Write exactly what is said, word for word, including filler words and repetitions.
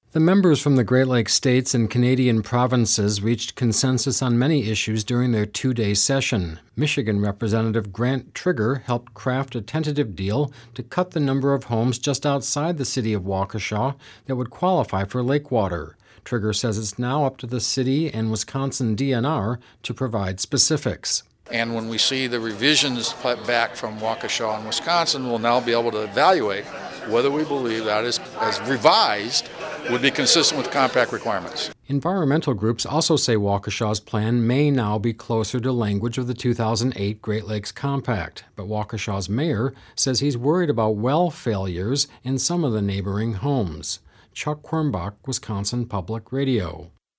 The members from the Great Lakes states and Canadian provinces reached consensus on many issues during their two-day session. Michigan Representative Grant Trigger helped craft a tentative deal to cut the number of homes just outside the city of Waukesha that would qualify for lake water. Trigger says it's now up to the city and Wisconsin D N R to provide specifics. And when we see the revisions back from Waukesha and Wisconsin, we'll now be able to evaluate whether we believe that is, as revised, would be consistent with compact requirements. Environmental groups also say Waukesha's plan may now be closer to language of the two thousand eight Great Lakes Compact, but Waukesha's mayor says he's worried about well failures in some of the neighboring homes. Chuck Quirmbach, Wisconsin Public Radio.